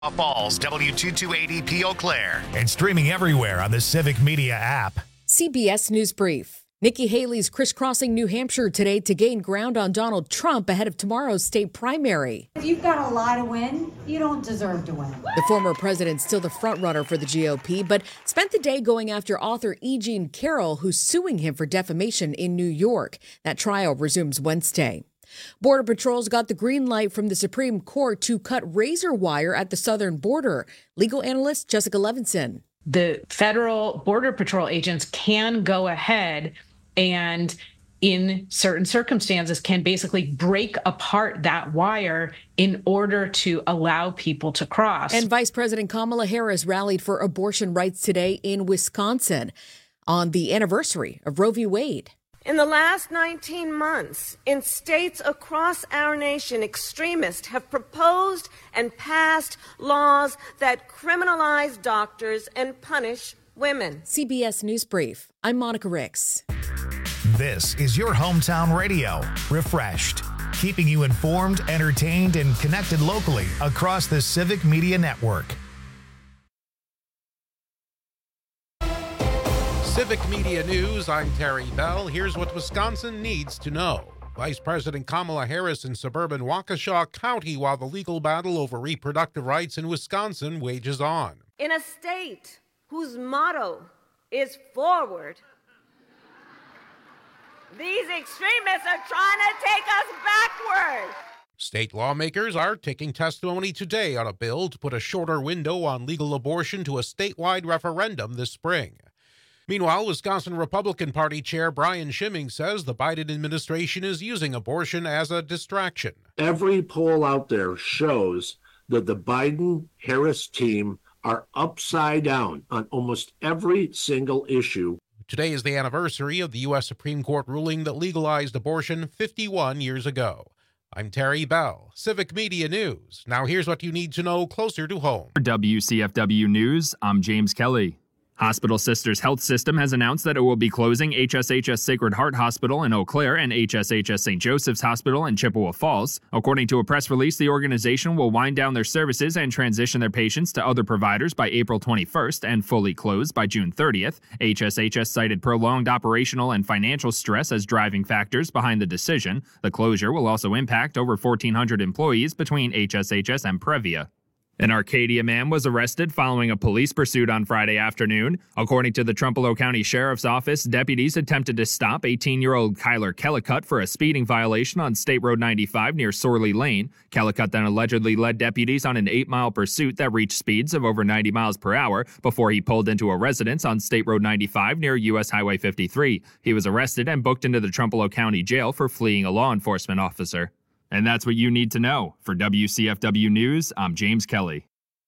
Falls, W228EP Eau Claire, and streaming everywhere on the Civic Media app. CBS News Brief. Nikki Haley's crisscrossing New Hampshire today to gain ground on Donald Trump ahead of tomorrow's state primary. If you've got a lot to win, you don't deserve to win. The former president's still the frontrunner for the GOP, but spent the day going after author E. Jean Carroll, who's suing him for defamation in New York. That trial resumes Wednesday. Border Patrol's got the green light from the Supreme Court to cut razor wire at the southern border. Legal analyst Jessica Levinson. The federal Border Patrol agents can go ahead and, in certain circumstances, can basically break apart that wire in order to allow people to cross. And Vice President Kamala Harris rallied for abortion rights today in Wisconsin on the anniversary of Roe v. Wade. In the last 19 months, in states across our nation, extremists have proposed and passed laws that criminalize doctors and punish women. CBS News Brief. I'm Monica Ricks. This is your hometown radio, refreshed, keeping you informed, entertained, and connected locally across the Civic Media Network. Civic Media News, I'm Terry Bell. Here's what Wisconsin needs to know. Vice President Kamala Harris in suburban Waukesha County while the legal battle over reproductive rights in Wisconsin wages on. In a state whose motto is forward, these extremists are trying to take us backward. State lawmakers are taking testimony today on a bill to put a shorter window on legal abortion to a statewide referendum this spring. Meanwhile, Wisconsin Republican Party Chair Brian Schimming says the Biden administration is using abortion as a distraction. Every poll out there shows that the Biden-Harris team are upside down on almost every single issue. Today is the anniversary of the U.S. Supreme Court ruling that legalized abortion 51 years ago. I'm Terry Bell, Civic Media News. Now here's what you need to know closer to home. For WCFW News, I'm James Kelly. Hospital Sisters Health System has announced that it will be closing HSHS Sacred Heart Hospital in Eau Claire and HSHS St. Joseph's Hospital in Chippewa Falls. According to a press release, the organization will wind down their services and transition their patients to other providers by April 21st and fully close by June 30th. HSHS cited prolonged operational and financial stress as driving factors behind the decision. The closure will also impact over 1,400 employees between HSHS and Previa. An Arcadia man was arrested following a police pursuit on Friday afternoon. According to the Trumpereau County Sheriff's Office, deputies attempted to stop 18-year-old Kyler Kellicut for a speeding violation on State Road 95 near Sorley Lane. Kellicut then allegedly led deputies on an 8-mile pursuit that reached speeds of over 90 miles per hour before he pulled into a residence on State Road 95 near U.S. Highway 53. He was arrested and booked into the Trumpereau County Jail for fleeing a law enforcement officer. And that's what you need to know. For WCFW News, I'm James Kelly.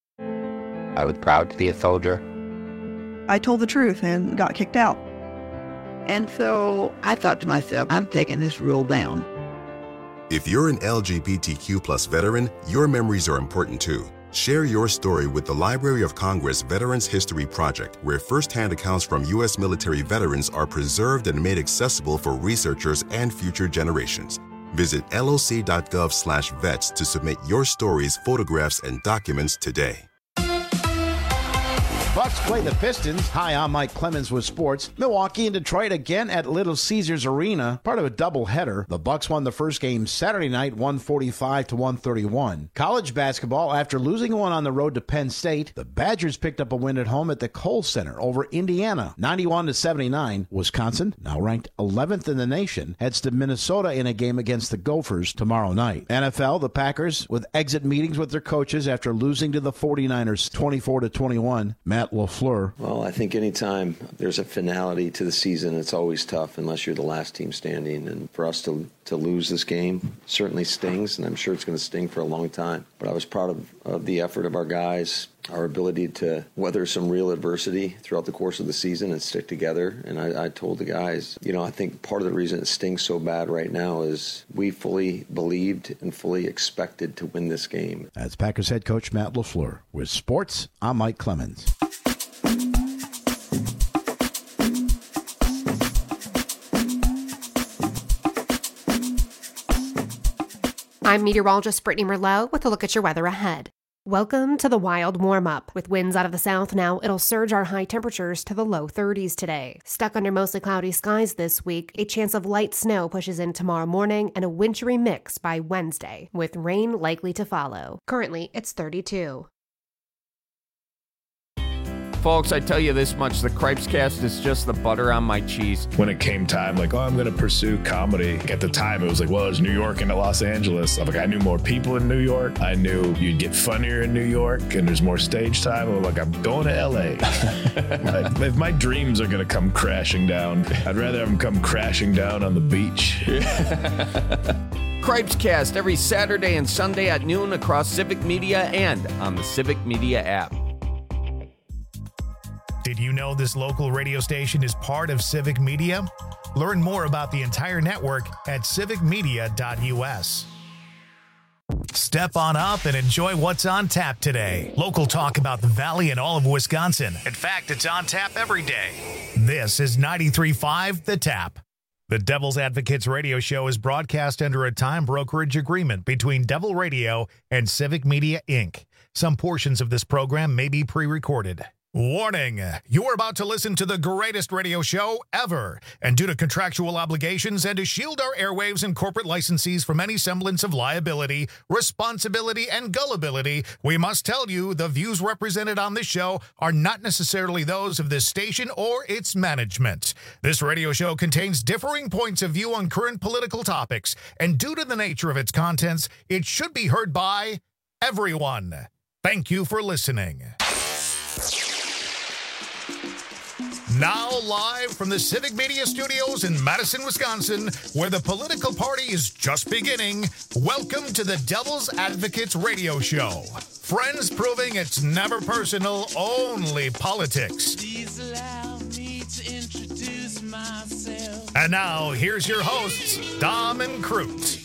I was proud to be a soldier. I told the truth and got kicked out. And so I thought to myself, I'm taking this rule down. If you're an LGBTQ plus veteran, your memories are important too. Share your story with the Library of Congress Veterans History Project, where firsthand accounts from U.S. military veterans are preserved and made accessible for researchers and future generations. Visit loc.gov/vets to submit your stories, photographs, and documents today. Bucks play the Pistons. Hi, I'm Mike Clemens with sports. Milwaukee and Detroit again at Little Caesars Arena, part of a doubleheader. The Bucks won the first game Saturday night, 145-131. College basketball, after losing one on the road to Penn State, the Badgers picked up a win at home at the Kohl Center over Indiana, 91-79. Wisconsin, now ranked 11th in the nation, heads to Minnesota in a game against the Gophers tomorrow night. NFL, the Packers with exit meetings with their coaches after losing to the 49ers 24-21. Matt LaFleur. Well, I think anytime there's a finality to the season, it's always tough unless you're the last team standing. And for us to lose this game certainly stings, and I'm sure it's going to sting for a long time. But I was proud of the effort of our guys, our ability to weather some real adversity throughout the course of the season and stick together. And I told the guys, I think part of the reason it stings so bad right now is we fully believed and fully expected to win this game. That's Packers head coach Matt LaFleur. With sports, I'm Mike Clemens. I'm meteorologist Brittany Merlot with a look at your weather ahead. Welcome to the Wild Warm-Up. With winds out of the south now, it'll surge our high temperatures to the low 30s today. Stuck under mostly cloudy skies this week, a chance of light snow pushes in tomorrow morning and a wintry mix by Wednesday, with rain likely to follow. Currently, it's 32. Folks, I tell you this much, the Cripescast is just the butter on my cheese. When it came time, like, I'm going to pursue comedy. At the time, it was like, well, it's New York and Los Angeles. I'm like, I knew more people in New York. I knew you'd get funnier in New York and there's more stage time. I'm like, I'm going to LA. Like, if my dreams are going to come crashing down, I'd rather have them come crashing down on the beach. Cripescast every Saturday and Sunday at noon across Civic Media and on the Civic Media app. Did you know this local radio station is part of Civic Media? Learn more about the entire network at civicmedia.us. Step on up and enjoy what's on tap today. Local talk about the Valley and all of Wisconsin. In fact, it's on tap every day. This is 93.5 The Tap. The Devil's Advocates radio show is broadcast under a time brokerage agreement between Devil Radio and Civic Media, Inc. Some portions of this program may be pre-recorded. Warning, you're about to listen to the greatest radio show ever. And due to contractual obligations and to shield our airwaves and corporate licensees from any semblance of liability, responsibility, and gullibility, we must tell you the views represented on this show are not necessarily those of this station or its management. This radio show contains differing points of view on current political topics, and due to the nature of its contents, it should be heard by everyone. Thank you for listening. Now live from the Civic Media Studios in Madison, Wisconsin, where the political party is just beginning, welcome to the Devil's Advocates radio show. Friends proving it's never personal, only politics. Please allow me to introduce myself. And now, here's your hosts, Dom and Crute.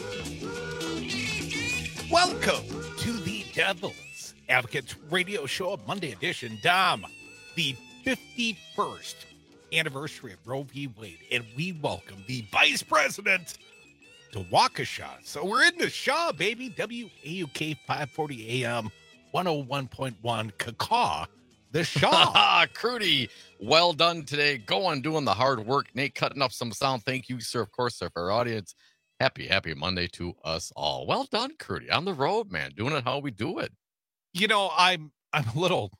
Welcome to the Devil's Advocates radio show, Monday edition. Dom, the 51st anniversary of Roe v. Wade, and we welcome the Vice President to Waukesha. So we're in the Shaw, baby. WAUK 540 AM 101.1 Cacaw, the Shaw. Crudy, well done today. Doing the hard work. Nate cutting up some sound. Thank you, sir, of course, sir, for our audience. Happy Monday to us all. Well done, Crudy. On the road, man. Doing it how we do it. You know, I'm a little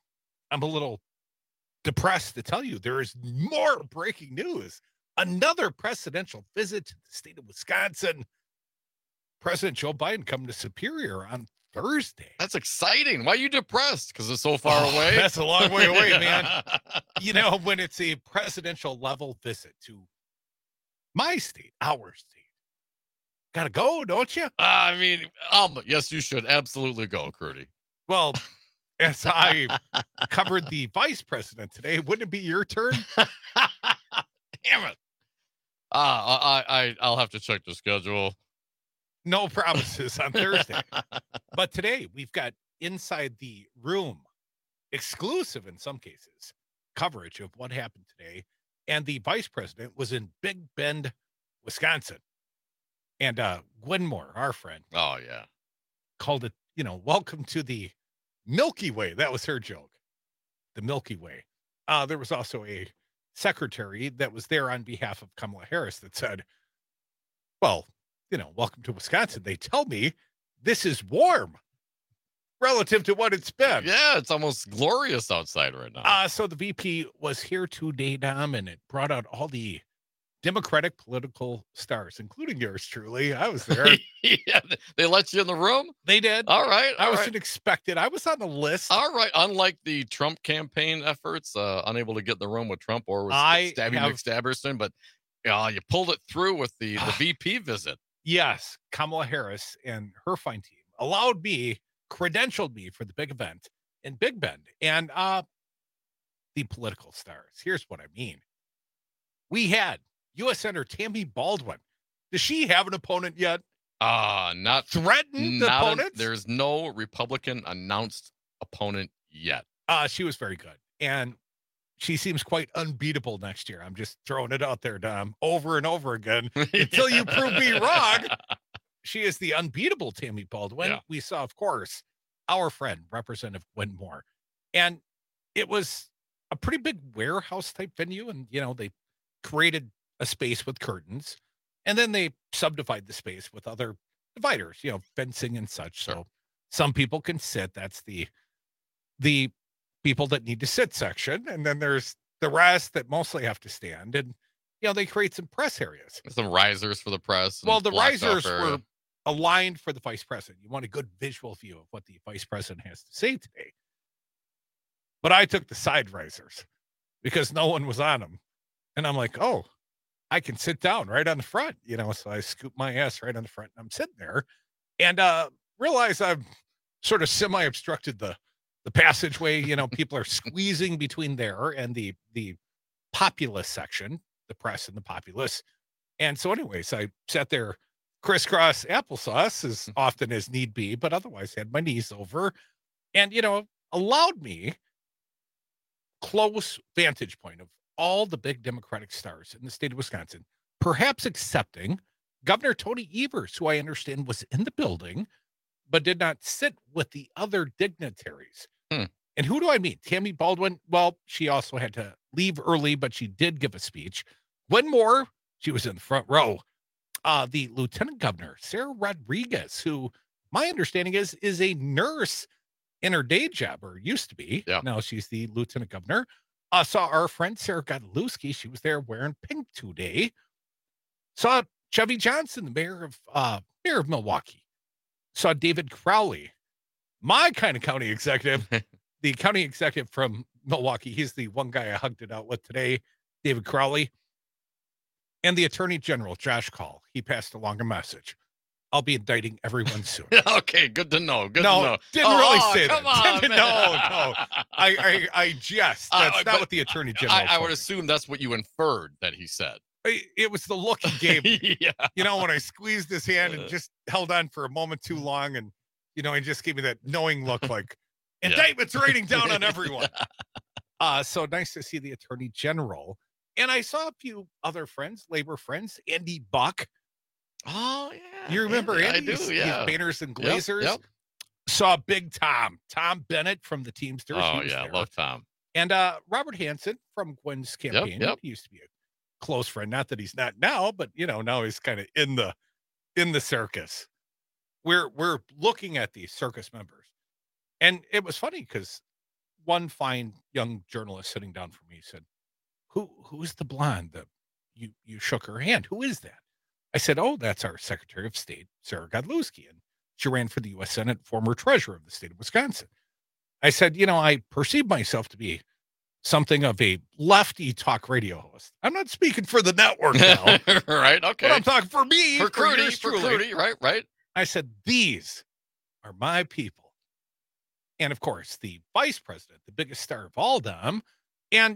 depressed to tell you there is more breaking news. Another presidential visit to the state of Wisconsin. President Joe Biden coming to Superior on Thursday. That's exciting. Why are you depressed? Because it's so far away? That's a long way away, man. You know, when it's a presidential level visit to my state, our state, gotta go, don't you? I mean, yes, you should absolutely go, Crudy. Well, as I covered the vice president today, wouldn't it be your turn? Damn it. I'll have to check the schedule. No promises on Thursday. But today we've got inside the room, exclusive in some cases, coverage of what happened today. And the vice president was in Big Bend, Wisconsin. And Gwen Moore, our friend. Oh, yeah. Called it, welcome to the Milky Way. That was her joke. The Milky Way. There was also a secretary that was there on behalf of Kamala Harris that said, well, welcome to Wisconsin. They tell me this is warm relative to what it's been. Yeah, it's almost glorious outside right now. So the VP was here today, Dom, and it brought out all the Democratic political stars, including yours truly. I was there. Yeah, they let you in the room? They did. All right. I wasn't expected. I was on the list. All right. Unlike the Trump campaign efforts, unable to get in the room with Trump or with McStabberson, but you pulled it through with the VP visit. Yes. Kamala Harris and her fine team credentialed me for the big event in Big Bend. And the political stars. Here's what I mean. We had U.S. Senator Tammy Baldwin. Does she have an opponent yet? Not threatened opponent. There's no Republican announced opponent yet. She was very good, and she seems quite unbeatable next year. I'm just throwing it out there, Dom, over and over again until you prove me wrong. She is the unbeatable Tammy Baldwin. Yeah. We saw, of course, our friend, Representative Gwen Moore. And it was a pretty big warehouse type venue. And, they created a space with curtains, and then they subdivided the space with other dividers, fencing and such. So some people can sit. That's the people that need to sit section. And then there's the rest that mostly have to stand. And, they create some press areas. Some risers for the press. Well, the risers were aligned for the vice president. You want a good visual view of what the vice president has to say today. But I took the side risers because no one was on them. And I'm like, oh, I can sit down right on the front, so I scoop my ass right on the front and I'm sitting there and realize I've sort of semi-obstructed the passageway. People are squeezing between there and the populace section, the press and the populace. And so anyways, I sat there crisscross applesauce as often as need be, but otherwise had my knees over and, allowed me close vantage point of all the big Democratic stars in the state of Wisconsin, perhaps excepting Governor Tony Evers, who I understand was in the building, but did not sit with the other dignitaries. And who do I mean? Tammy Baldwin. Well, she also had to leave early, but she did give a speech. Gwen Moore, she was in the front row. The Lieutenant Governor, Sarah Rodriguez, who my understanding is a nurse in her day job, or used to be. Yeah. Now she's the Lieutenant Governor. Saw our friend Sarah Godlewski. She was there wearing pink today. Saw Chevy Johnson, the mayor of Milwaukee. Saw David Crowley, my kind of county executive, the county executive from Milwaukee. He's the one guy I hugged it out with today, David Crowley. And the Attorney General, Josh Call. He passed along a message. I'll be indicting everyone soon. Okay, good to know. Good to know. Didn't really say come that. On, No. I jest. That's not what the Attorney General I would told me. assume that's what you inferred that he said. It was the look he gave me. Yeah. When I squeezed his hand and just held on for a moment too long, and he just gave me that knowing look like indictments raining down on everyone. So nice to see the Attorney General. And I saw a few other friends, labor friends, Andy Buck. Oh, yeah. You remember Andy? I do, yeah. He's Painters and Glazers. Yep. Saw Big Tom Bennett from the Teamsters. Oh, yeah, love Tom. And Robert Hansen from Gwen's campaign. Yep. He used to be a close friend. Not that he's not now, but, now he's kind of in the circus. We're looking at these circus members. And it was funny because one fine young journalist sitting down from me said, Who's the blonde that you shook her hand? Who is that? I said, oh, that's our Secretary of State, Sarah Godlewski. And she ran for the U.S. Senate, former treasurer of the state of Wisconsin. I said, I perceive myself to be something of a lefty talk radio host. I'm not speaking for the network now. Right, okay. But I'm talking for me. For Crudy, right. I said, these are my people. And, of course, the vice president, the biggest star of all them. And,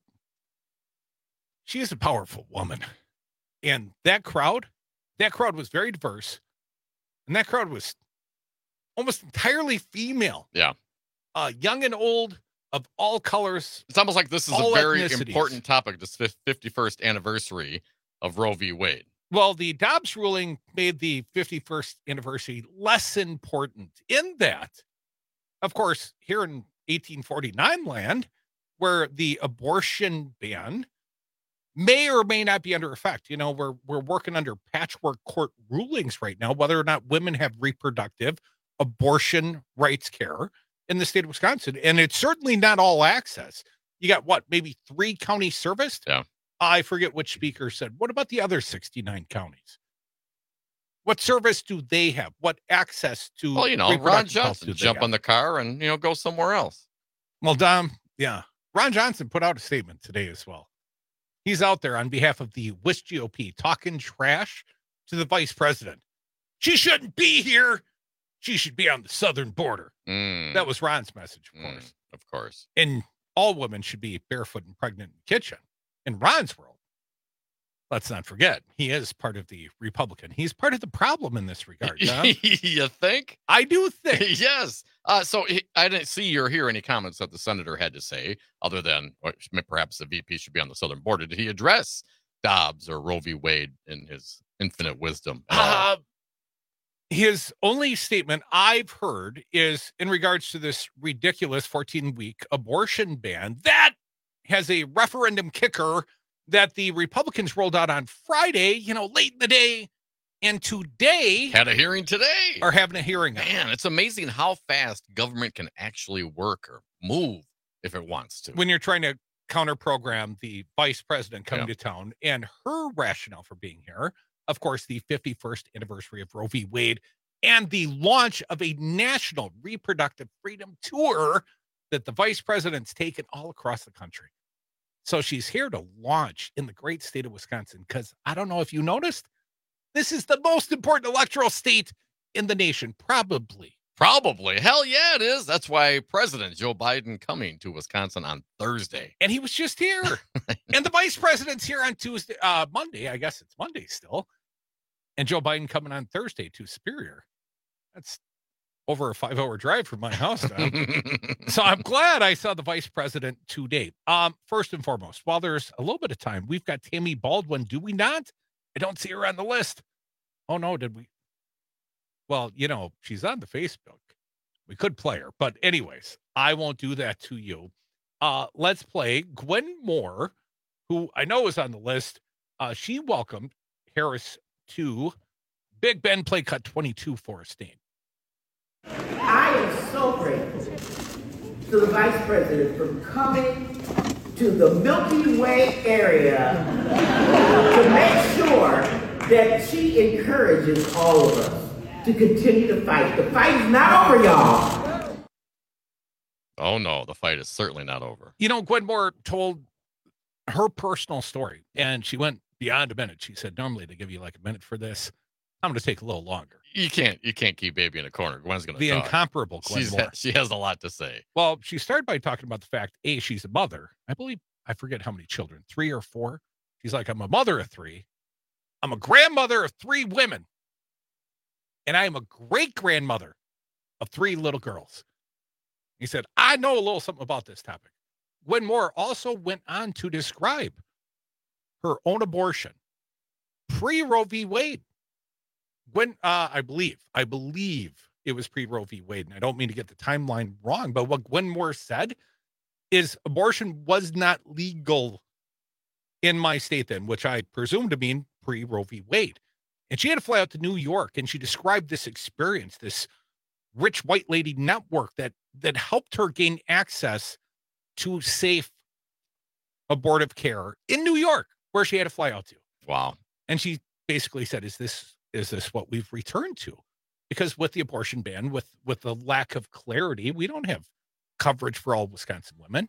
she is a powerful woman. And that crowd was very diverse. And that crowd was almost entirely female. Yeah. Young and old, of all colors. It's almost like this is a very ethnicities. important topic, this 51st anniversary of Roe v. Wade. Well, the Dobbs ruling made the 51st anniversary less important in that, of course, here in 1849 land, where the abortion ban may or may not be under effect. We're working under patchwork court rulings right now, whether or not women have reproductive abortion rights care in the state of Wisconsin. And it's certainly not all access. You got maybe 3 counties serviced? Yeah. I forget which speaker said, what about the other 69 counties? What service do they have? What access to? Well, Ron Johnson jump on the car and, go somewhere else. Well, Dom, yeah. Ron Johnson put out a statement today as well. He's out there on behalf of the WIS GOP talking trash to the vice president. She shouldn't be here. She should be on the southern border. That was Ron's message, of course. Of course. And all women should be barefoot and pregnant in the kitchen. In Ron's world, let's not forget, he is part of the Republican. He's part of the problem in this regard, Don. You think? I do think. Yes. So I didn't see or hear any comments that the senator had to say, other than perhaps the VP should be on the southern border. Did he address Dobbs or Roe v. Wade in his infinite wisdom? His only statement I've heard is in regards to this ridiculous 14-week abortion ban. That has a referendum kicker that the Republicans rolled out on Friday, late in the day. And today... Had a hearing today. Are having a hearing. Man, it's amazing how fast government can actually work or move if it wants to. When you're trying to counter-program the vice president coming to town, and her rationale for being here, of course, the 51st anniversary of Roe v. Wade and the launch of a national reproductive freedom tour that the vice president's taken all across the country. So she's here to launch in the great state of Wisconsin because I don't know if you noticed, this is the most important electoral state in the nation, probably. Probably. Hell yeah, it is. That's why President Joe Biden coming to Wisconsin on Thursday. And he was just here. And the vice president's here on Monday. I guess it's Monday still. And Joe Biden coming on Thursday to Superior. That's over a 5-hour drive from my house now. So I'm glad I saw the vice president today. First and foremost, while there's a little bit of time, we've got Tammy Baldwin, do we not? I don't see her on the list. Oh, no, did we? Well, she's on the Facebook. We could play her. But anyways, I won't do that to you. Let's play Gwen Moore, who I know is on the list. She welcomed Harris to Big Ben Play Cut 22 Forest Dane. I am so grateful to the Vice President for coming to the Milky Way area to make sure that she encourages all of us to continue to fight. The fight is not over, y'all. Oh, no, the fight is certainly not over. Gwen Moore told her personal story, and she went beyond a minute. She said, normally they give you like a minute for this. I'm going to take a little longer. You can't keep baby in a corner. Gwen's going to talk. The incomparable Gwen Moore. She has a lot to say. Well, she started by talking about the fact, A, she's a mother. I forget how many children, 3 or 4. She's like, I'm a mother of 3. I'm a grandmother of 3 women. And I am a great-grandmother of 3 little girls. He said, I know a little something about this topic. Gwen Moore also went on to describe her own abortion pre-Roe v. Wade. Gwen, I believe it was pre-Roe v. Wade, and I don't mean to get the timeline wrong, but what Gwen Moore said is abortion was not legal in my state then, which I presume to mean pre-Roe v. Wade. And she had to fly out to New York, and she described this experience, this rich white lady network that helped her gain access to safe abortive care in New York, where she had to fly out to. Wow. And she basically said, is this what we've returned to? Because with the abortion ban, with the lack of clarity, we don't have coverage for all Wisconsin women.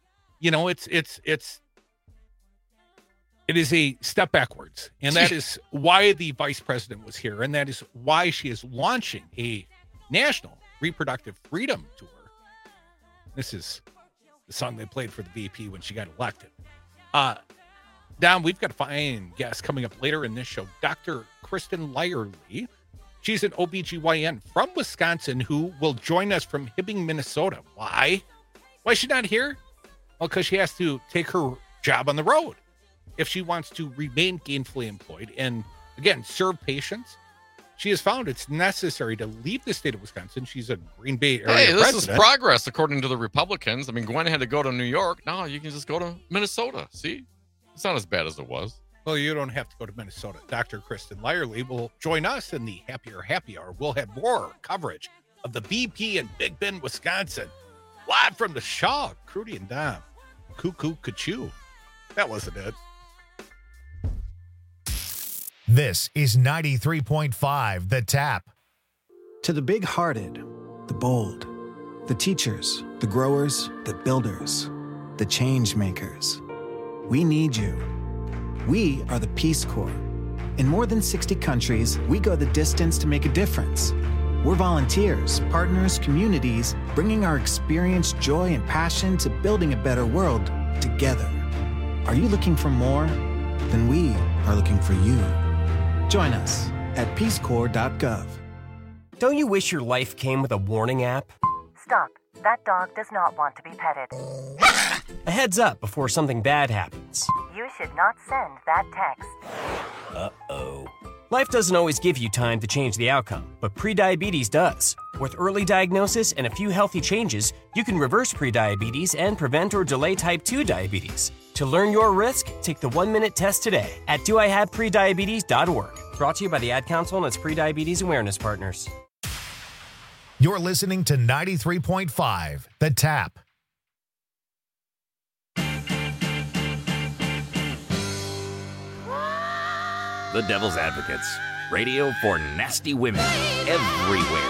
It is a step backwards. And that is why the vice president was here. And that is why she is launching a national reproductive freedom tour. This is the song they played for the VP when she got elected. Don, we've got a fine guest coming up later in this show, Dr. Kristen Lyerly. She's an OBGYN from Wisconsin who will join us from Hibbing, Minnesota. Why? Why is she not here? Well, because she has to take her job on the road if she wants to remain gainfully employed and, again, serve patients. She has found it's necessary to leave the state of Wisconsin. She's a Green Bay area Hey, this resident. is progress, according to the Republicans. I mean, Gwen had to go to New York. Now you can just go to Minnesota. See? It's not as bad as it was. Well, you don't have to go to Minnesota. Dr. Kristen Lyerly will join us in the Happier Happy Hour. We'll have more coverage of the BP in Big Bend, Wisconsin. Live from the Shaw, Crudy and Dom. Cuckoo, Cachoo. That wasn't it. This is 93.5 The Tap. To the big-hearted, the bold, the teachers, the growers, the builders, the change makers, we need you. We are the Peace Corps. In more than 60 countries, we go the distance to make a difference. We're volunteers, partners, communities, bringing our experience, joy, and passion to building a better world together. Are you looking for more? Then we are looking for you. Join us at peacecorps.gov. Don't you wish your life came with a warning app? Stop. That dog does not want to be petted. A heads up before something bad happens. You should not send that text. Uh-oh. Life doesn't always give you time to change the outcome, but prediabetes does. With early diagnosis and a few healthy changes, you can reverse prediabetes and prevent or delay type 2 diabetes. To learn your risk, take the 1-minute test today at doihaveprediabetes.org. Brought to you by the Ad Council and its prediabetes awareness partners. You're listening to 93.5 The Tap. The Devil's Advocates. Radio for nasty women everywhere.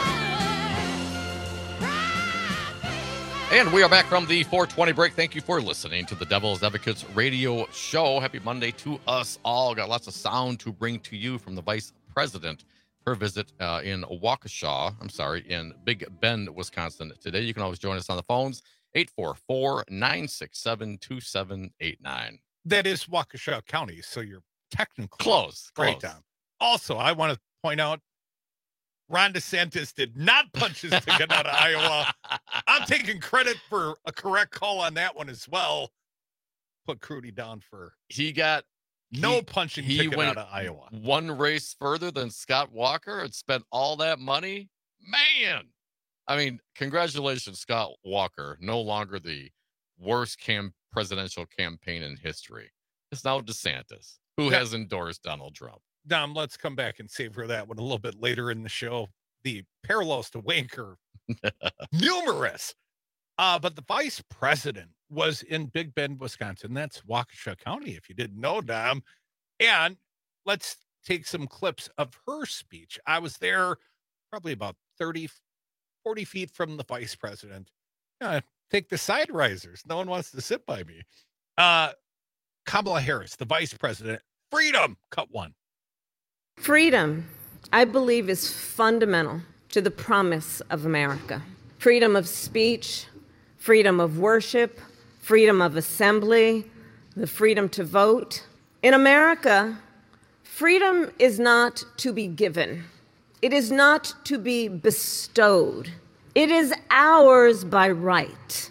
And we are back from the 420 break. Thank you for listening to the Devil's Advocates radio show. Happy Monday to us all. Got lots of sound to bring to you from the Vice President. Her visit in in Big Bend, Wisconsin today. You can always join us on the phones, 844-967-2789. That is Waukesha County, so you're technically close. Right, Tom. Also, I want to point out, Ron DeSantis did not punch his ticket out of Iowa. I'm taking credit for a correct call on that one as well. Put Crudy down for punching ticket out of Iowa. One race further than Scott Walker and spent all that money. Man, I mean, congratulations, Scott Walker. No longer the worst presidential campaign in history. It's now DeSantis, who has endorsed Donald Trump. Dom, let's come back and savor that one a little bit later in the show. The parallels to Wanker, numerous. But the vice president was in Big Bend, Wisconsin. That's Waukesha County, if you didn't know, Dom. And let's take some clips of her speech. I was there probably about 40 feet from the vice president. Take the side risers. No one wants to sit by me. Kamala Harris, the vice president. Freedom, cut one. Freedom, I believe, is fundamental to the promise of America. Freedom of speech, freedom of worship, freedom of assembly, the freedom to vote. In America, freedom is not to be given. It is not to be bestowed. It is ours by right.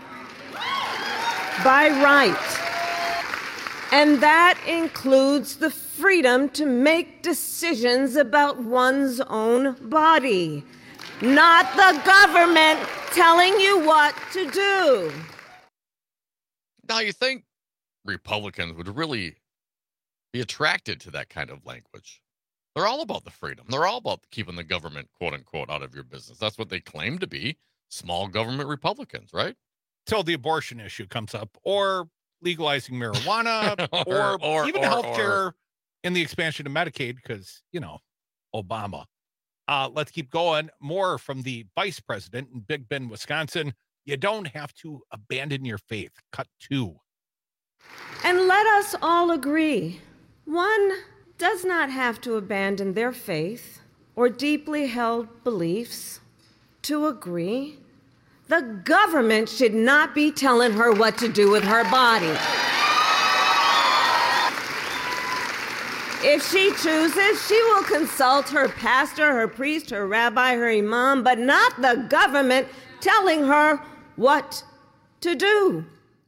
By right. And that includes the freedom to make decisions about one's own body, not the government telling you what to do. Now, you think Republicans would really be attracted to that kind of language? They're all about the freedom. They're all about keeping the government, quote unquote, out of your business. That's what they claim to be, small government Republicans, right? Till the abortion issue comes up, or legalizing marijuana, or even healthcare in the expansion of Medicaid, because, Obama. Let's keep going. More from the vice president in Big Bend, Wisconsin. You don't have to abandon your faith. Cut two. And let us all agree, one does not have to abandon their faith or deeply held beliefs to agree. The government should not be telling her what to do with her body. If she chooses, she will consult her pastor, her priest, her rabbi, her imam, but not the government telling her what to do.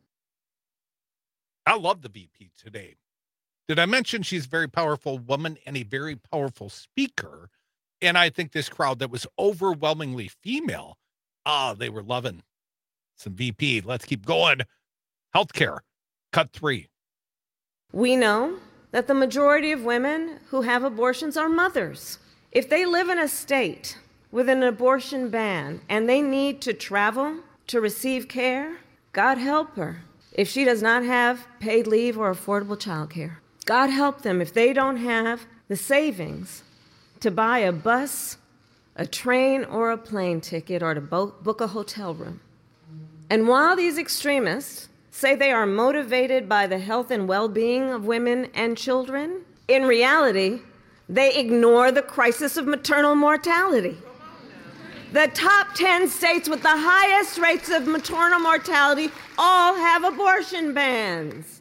I love the VP today. Did I mention she's a very powerful woman and a very powerful speaker? And I think this crowd that was overwhelmingly female, they were loving some VP. Let's keep going. Healthcare, cut three. We know that the majority of women who have abortions are mothers. If they live in a state with an abortion ban and they need to travel to receive care, God help her if she does not have paid leave or affordable childcare. God help them if they don't have the savings to buy a bus, a train, or a plane ticket, or to book a hotel room. And while these extremists say they are motivated by the health and well-being of women and children, in reality, they ignore the crisis of maternal mortality. The top 10 states with the highest rates of maternal mortality all have abortion bans.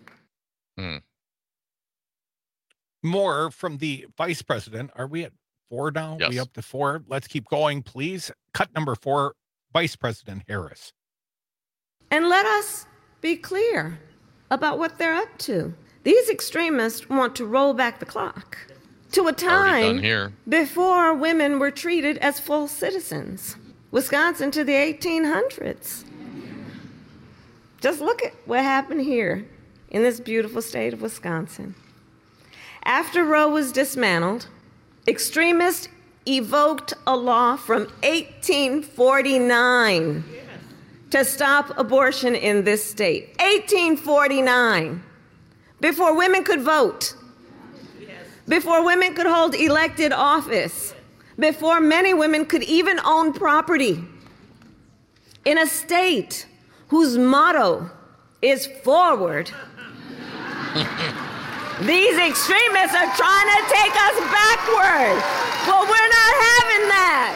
More from the vice president. Are we at 4 now? Yes. We up to 4? Let's keep going, please. Cut number 4, Vice President Harris. And let us be clear about what they're up to. These extremists want to roll back the clock. to a Already time done here. before women were treated as full citizens. Wisconsin to the 1800s. Just look at what happened here in this beautiful state of Wisconsin. After Roe was dismantled, extremists evoked a law from 1849 to stop abortion in this state. 1849. Before women could vote, before women could hold elected office, before many women could even own property. In a state whose motto is forward, these extremists are trying to take us backward. Well, we're not having that.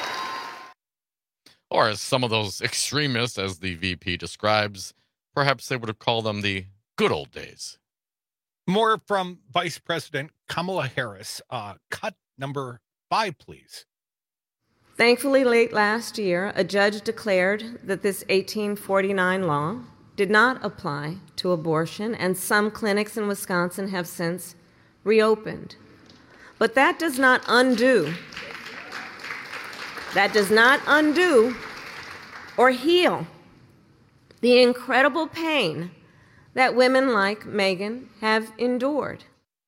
Or as some of those extremists, as the VP describes, perhaps they would have called them the good old days. More from Vice President Kamala Harris. Cut number 5, please. Thankfully, late last year, a judge declared that this 1849 law did not apply to abortion, and some clinics in Wisconsin have since reopened. But that does not undo or heal the incredible pain that women like Megan have endured.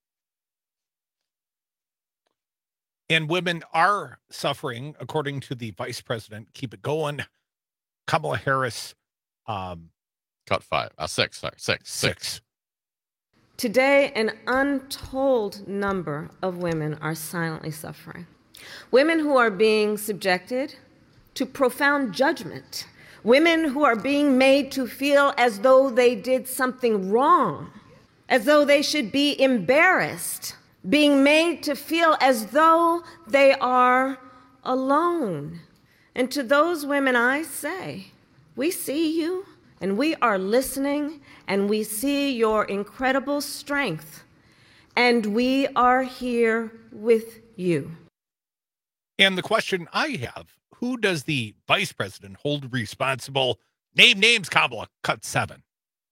And women are suffering, according to the vice president. Keep it going. Kamala Harris. Cut 5. 6. Sorry. 6. Today, an untold number of women are silently suffering. Women who are being subjected to profound judgment. Women who are being made to feel as though they did something wrong, as though they should be embarrassed, being made to feel as though they are alone. And to those women, I say, we see you, and we are listening, and we see your incredible strength, and we are here with you. And the question I have, who does the vice president hold responsible? Name names, Kamala. Cut 7.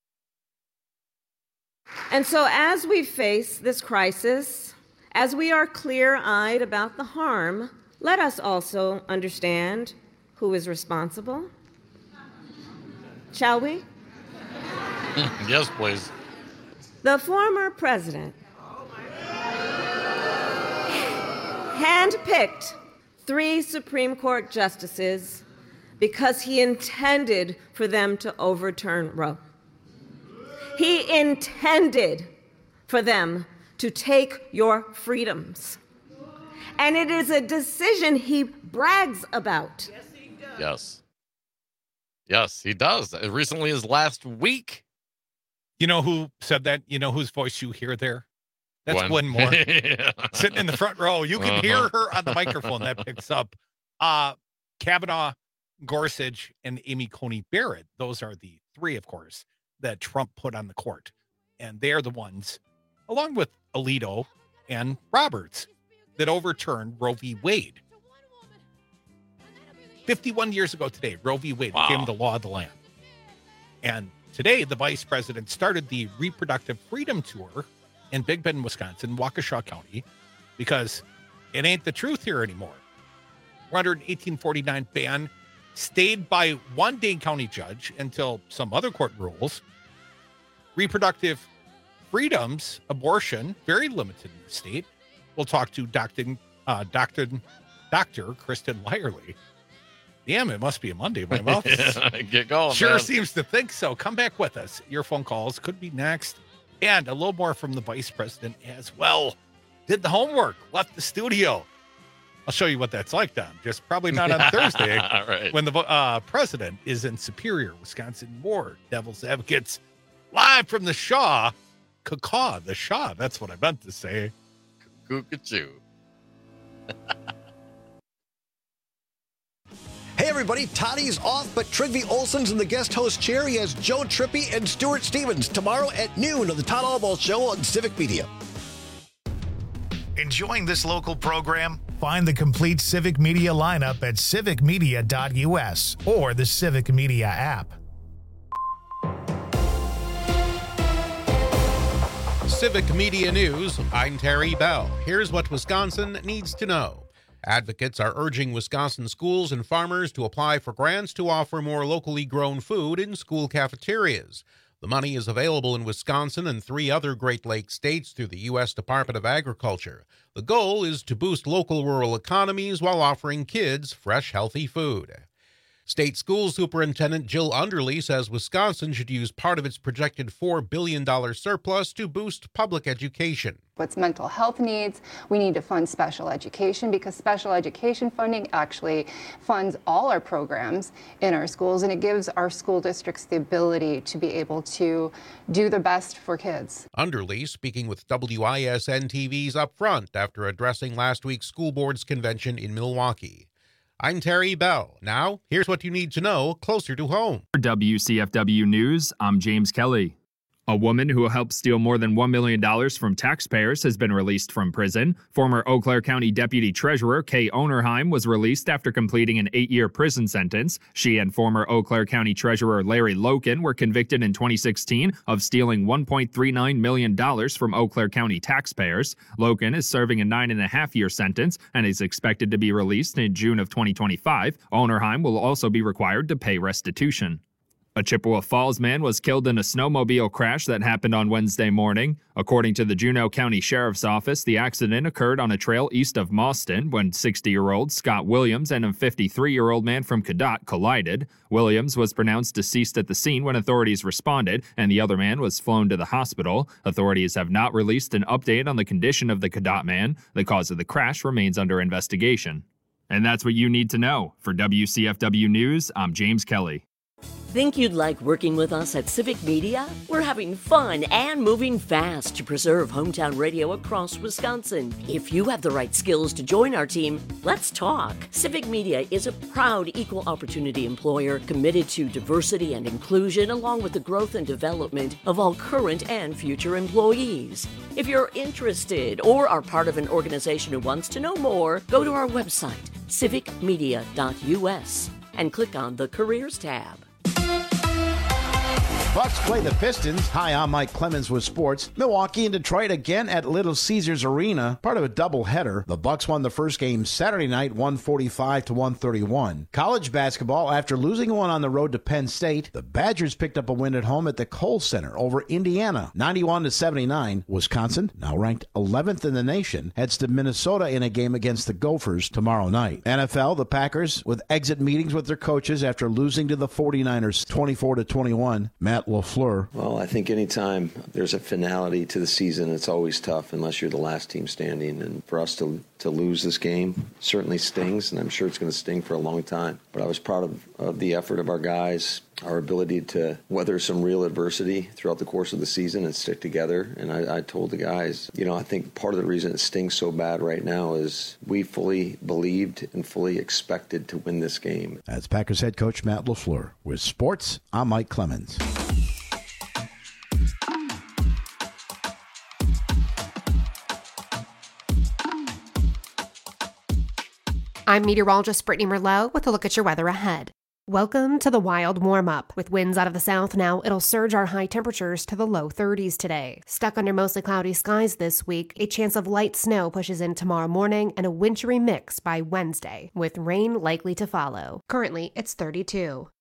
And so as we face this crisis, as we are clear-eyed about the harm, let us also understand who is responsible. Shall we? Yes, please. The former president handpicked 3 Supreme Court justices because he intended for them to overturn Roe. He intended for them to take your freedoms. And it is a decision he brags about. Yes. Yes, he does. Recently as last week. You know who said that? You know whose voice you hear there? That's Gwen Moore. Yeah. Sitting in the front row. You can hear her on the microphone. That picks up. Kavanaugh, Gorsuch, and Amy Coney Barrett. Those are the 3, of course, that Trump put on the court. And they're the ones, along with Alito and Roberts, that overturned Roe v. Wade. 51 years ago today, Roe v. Wade became the law of the land. And today, the vice president started the Reproductive Freedom Tour in Big Bend, Wisconsin, Waukesha County, because it ain't the truth here anymore. We're under an 1849 ban, stayed by one Dane County judge until some other court rules. Reproductive freedoms, abortion, very limited in the state. We'll talk to Dr. Kristen Lyerly. Damn, it must be a Monday. My mouth get going. Sure man. Seems to think so. Come back with us. Your phone calls could be next. And a little more from the vice president as well. Did the homework, left the studio. I'll show you what that's like, Don. Just probably not on Thursday right. when the president is in Superior, Wisconsin. More Devil's Advocates live from the Shaw. Cacaw, the Shaw. That's what I meant to say. Cuckoo. Hey everybody, Toddy's off, but Trygve Olsen's in the guest host chair. He has Joe Trippi and Stuart Stevens tomorrow at noon on the Todd Albaugh Show on Civic Media. Enjoying this local program? Find the complete Civic Media lineup at civicmedia.us or the Civic Media app. Civic Media News, I'm Terry Bell. Here's what Wisconsin needs to know. Advocates are urging Wisconsin schools and farmers to apply for grants to offer more locally grown food in school cafeterias. The money is available in Wisconsin and 3 other Great Lakes states through the U.S. Department of Agriculture. The goal is to boost local rural economies while offering kids fresh, healthy food. State School Superintendent Jill Underly says Wisconsin should use part of its projected $4 billion surplus to boost public education. What's mental health needs? We need to fund special education because special education funding actually funds all our programs in our schools, and it gives our school districts the ability to be able to do the best for kids. Underly speaking with WISN TV's Upfront after addressing last week's school board's convention in Milwaukee. I'm Terry Bell. Now, here's what you need to know closer to home. For WCFW News, I'm James Kelly. A woman who helped steal more than $1 million from taxpayers has been released from prison. Former Eau Claire County Deputy Treasurer Kay Onerheim was released after completing an 8-year prison sentence. She and former Eau Claire County Treasurer Larry Loken were convicted in 2016 of stealing $1.39 million from Eau Claire County taxpayers. Loken is serving a 9.5-year sentence and is expected to be released in June of 2025. Onerheim will also be required to pay restitution. A Chippewa Falls man was killed in a snowmobile crash that happened on Wednesday morning. According to the Juneau County Sheriff's Office, the accident occurred on a trail east of Mauston when 60-year-old Scott Williams and a 53-year-old man from Cadott collided. Williams was pronounced deceased at the scene when authorities responded, and the other man was flown to the hospital. Authorities have not released an update on the condition of the Cadott man. The cause of the crash remains under investigation. And that's what you need to know. For WCFW News, I'm James Kelly. Think you'd like working with us at Civic Media? We're having fun and moving fast to preserve hometown radio across Wisconsin. If you have the right skills to join our team, let's talk. Civic Media is a proud equal opportunity employer committed to diversity and inclusion along with the growth and development of all current and future employees. If you're interested or are part of an organization who wants to know more, go to our website, civicmedia.us, and click on the Careers tab. Bucks play the Pistons. Hi, I'm Mike Clemens with sports. Milwaukee and Detroit again at Little Caesars Arena, part of a doubleheader. The Bucks won the first game Saturday night, 145-131. College basketball, after losing one on the road to Penn State, the Badgers picked up a win at home at the Kohl Center over Indiana, 91-79. Wisconsin, now ranked 11th in the nation, heads to Minnesota in a game against the Gophers tomorrow night. NFL, the Packers with exit meetings with their coaches after losing to the 49ers 24-21. Matt LaFleur. Well, I think anytime there's a finality to the season, it's always tough unless you're the last team standing. And for us to lose this game certainly stings, and I'm sure it's going to sting for a long time. But I was proud of the effort of our guys, our ability to weather some real adversity throughout the course of the season and stick together. And I told the guys, I think part of the reason it stings so bad right now is we fully believed and fully expected to win this game. That's Packers head coach Matt LaFleur. With sports, I'm Mike Clemens. I'm meteorologist Brittany Merlot with a look at your weather ahead. Welcome to the wild warm-up. With winds out of the south now, it'll surge our high temperatures to the low 30s today. Stuck under mostly cloudy skies this week, a chance of light snow pushes in tomorrow morning and a wintry mix by Wednesday, with rain likely to follow. Currently, it's 32.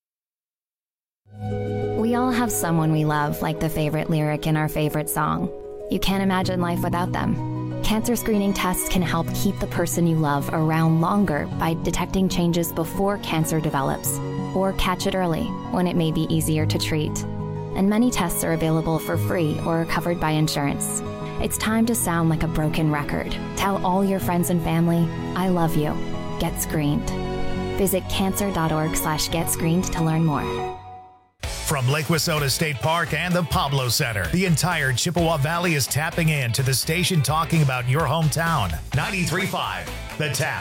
We all have someone we love, like the favorite lyric in our favorite song. You can't imagine life without them. Cancer screening tests can help keep the person you love around longer by detecting changes before cancer develops, or catch it early when it may be easier to treat. And many tests are available for free or are covered by insurance. It's time to sound like a broken record. Tell all your friends and family, I love you. Get screened. Visit cancer.org/getscreened to learn more. From Lake Wissota State Park and the Pablo Center, the entire Chippewa Valley is tapping in to the station talking about your hometown. 93.5, The Tap.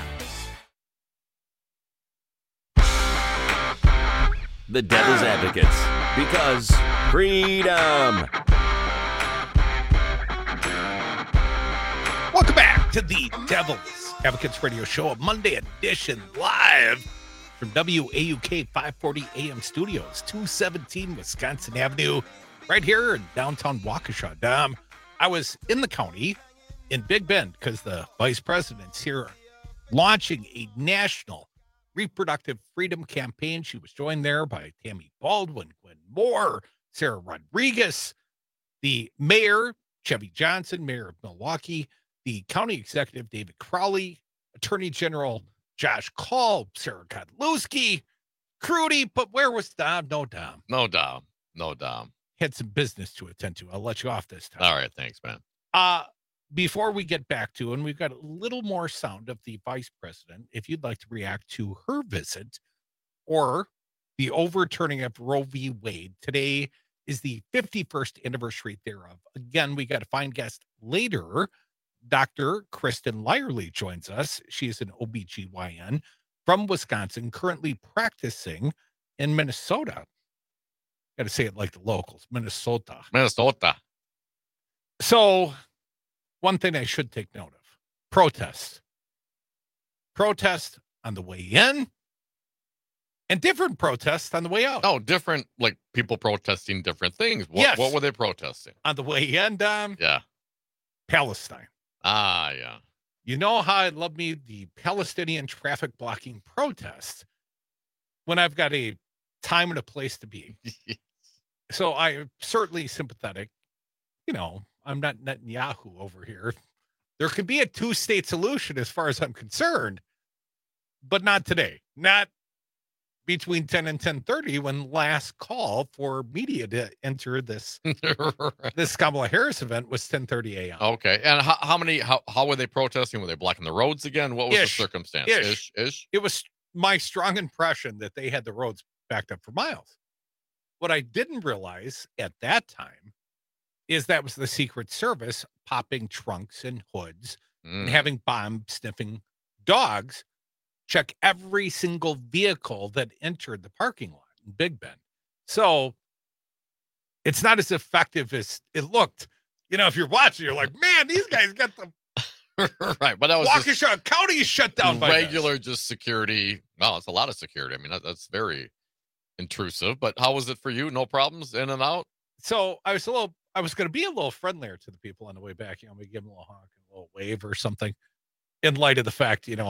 The Devil's Advocates, because freedom. Welcome back to the Devil's Advocates Radio Show, a Monday edition, live from WAUK 540 AM Studios, 217 Wisconsin Avenue, right here in downtown Waukesha. I was in the county in Big Bend because the vice president's here launching a national reproductive freedom campaign. She was joined there by Tammy Baldwin, Gwen Moore, Sarah Rodriguez, the mayor, Chevy Johnson, mayor of Milwaukee, the county executive, David Crowley, Attorney General Josh Call, Sarah Godlewski, Crudy, but where was Dom? No Dom. No Dom. No Dom. Had some business to attend to. I'll let you off this time. All right. Thanks, man. Before we get back to, and we've got a little more sound of the vice president, if you'd like to react to her visit or the overturning of Roe v. Wade. Today is the 51st anniversary thereof. Again, we got a fine guest later. Dr. Kristen Lyerly joins us. She is an OBGYN from Wisconsin, currently practicing in Minnesota. Got to say it like the locals, Minnesota. Minnesota. So, one thing I should take note of, protest on the way in and different protests on the way out. Oh, different, like people protesting different things. Yes. What were they protesting? On the way in, yeah. Palestine. Ah, yeah. You know how I love me the Palestinian traffic blocking protest when I've got a time and a place to be. So I'm certainly sympathetic. You know, I'm not Netanyahu over here. There could be a two-state solution as far as I'm concerned, but not today. Not between 10 and 10:30 when last call for media to enter this this Kamala Harris event was 10:30 a.m. Okay. And how were they protesting? Were they blocking the roads again? What was the circumstance? Ish. It was my strong impression that they had the roads backed up for miles. What I didn't realize at that time is that was the Secret Service popping trunks and hoods and having bomb-sniffing dogs check every single vehicle that entered the parking lot in Big Bend. So it's not as effective as it looked. You know, if you're watching, you're like, man, these guys got the right. But that was Waukesha County shut down by regular just security. Well, it's a lot of security. I mean, that's very intrusive. But how was it for you? No problems in and out? So I was going to be a little friendlier to the people on the way back. You know, maybe give them a little honk, a little wave or something in light of the fact, you know,